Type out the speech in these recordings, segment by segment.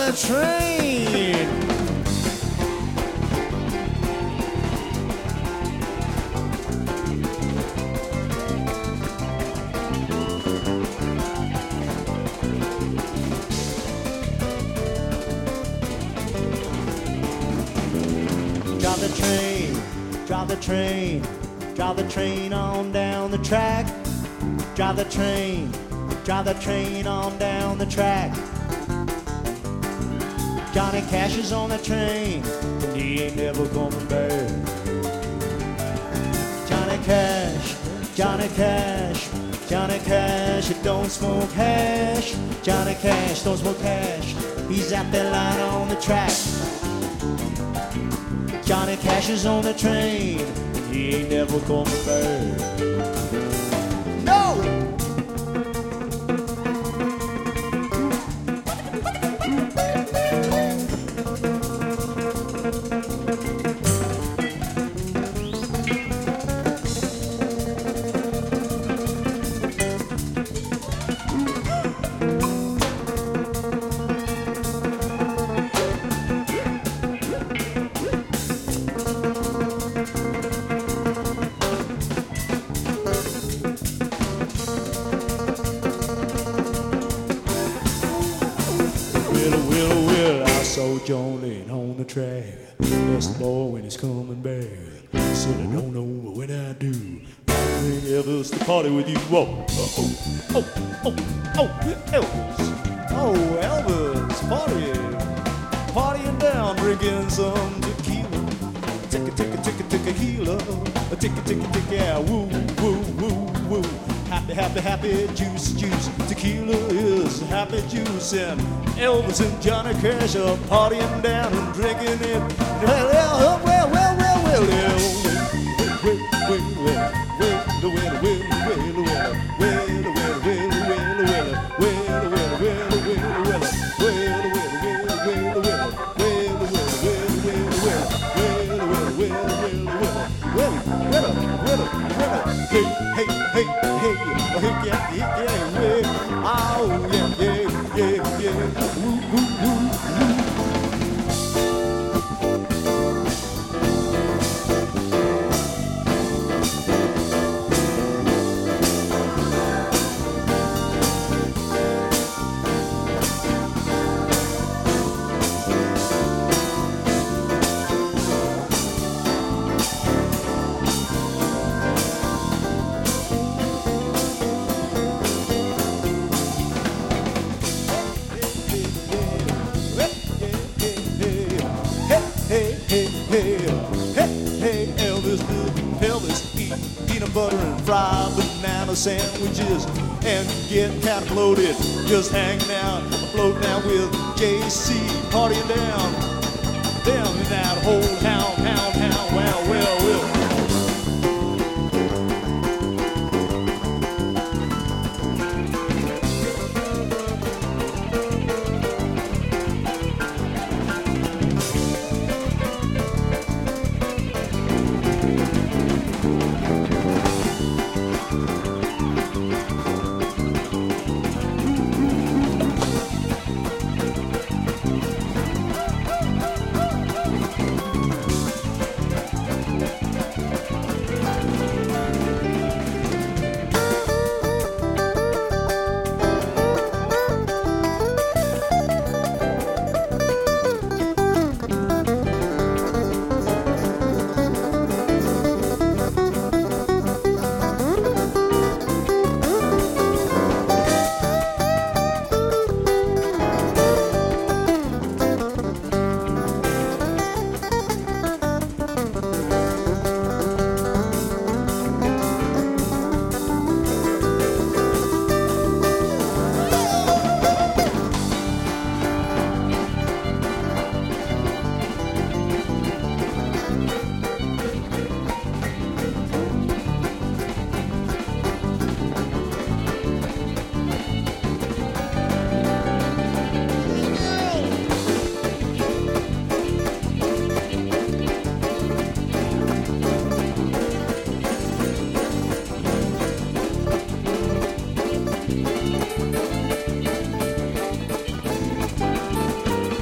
the train. Drive the train, drive the train, drive the train on down the track. Drive the train on down the track. Johnny Cash is on the train, and he ain't never coming back. Johnny Cash, Johnny Cash, Johnny Cash, he don't smoke hash. Johnny Cash don't smoke hash, he's out there lying on the track. Johnny Cash is on the train, and he ain't never coming back. No! So John ain't on the track. That's the boy when he's coming back. Said I don't know, but when I do, I'll bring Elvis to party with you. Whoa, oh, Elvis. Oh, Elvis, partying down, drinking some tequila. Tequila. Yeah, woo, woo, woo, woo. Happy juice. Tequila is happy juice, and Elvis and Johnny Cash are partying down and drinking it. Well. Hey, yeah. Woo. Hey, Elvis, eat peanut butter and fried banana sandwiches and get kind of bloated, just hanging out, floating out with JC, partying down in that whole town, well.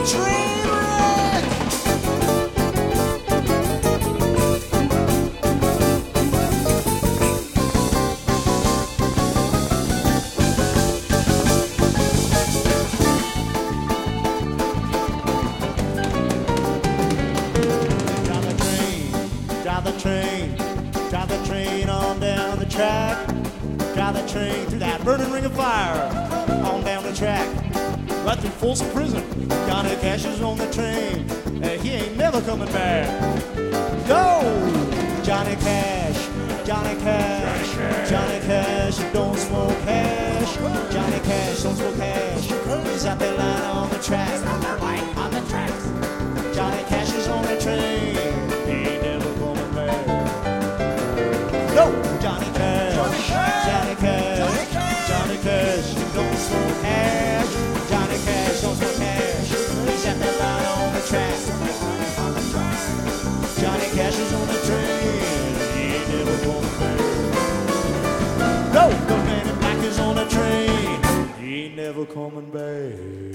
Train wreck! Drive the train on down the track. Drive the train through that burning ring of fire, on down the track, right through Folsom Prison. Johnny Cash is on the train, he ain't never coming back. Go! Johnny Cash, Johnny Cash, Johnny Cash, don't smoke hash. Johnny Cash, don't smoke hash. He's out there lying on the track, on the tracks. Johnny Cash is on the train, he ain't never coming back. No, Johnny Cash, Johnny Cash, Johnny Cash, don't smoke hash. Johnny Cash, don't smoke hash. He's at that line on the track. Johnny Cash is on the train, he ain't never coming back. No, the man in black is on the train, he ain't never coming back.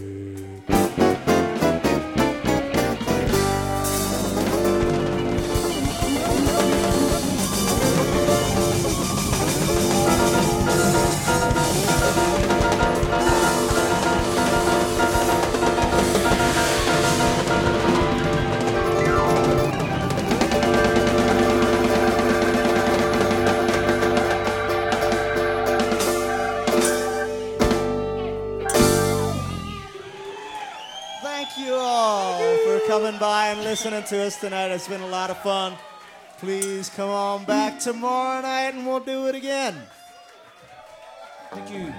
Thank you all for coming by and listening to us tonight. It's been a lot of fun. Please come on back tomorrow night and we'll do it again. Thank you.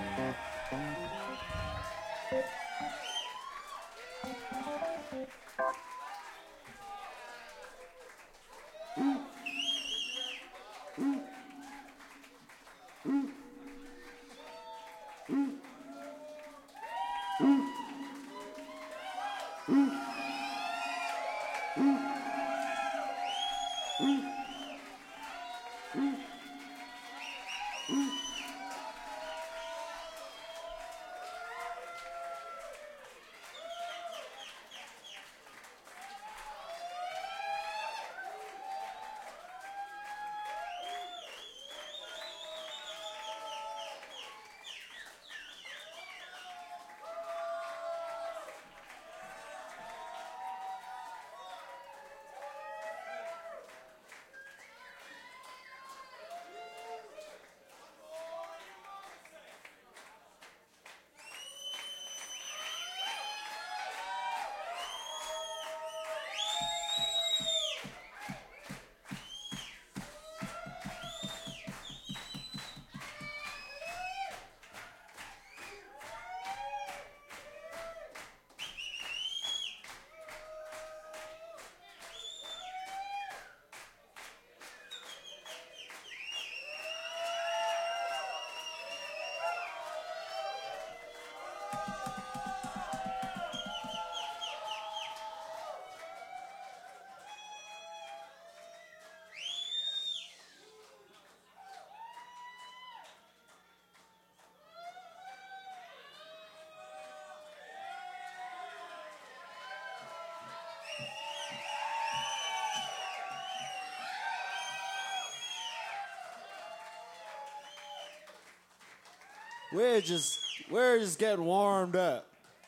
We're just getting warmed up.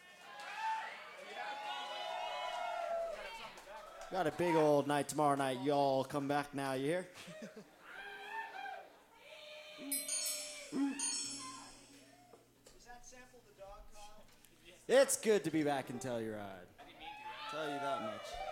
Got a big old night tomorrow night. Y'all come back now, you hear? It's good to be back in Telluride. Tell you that much.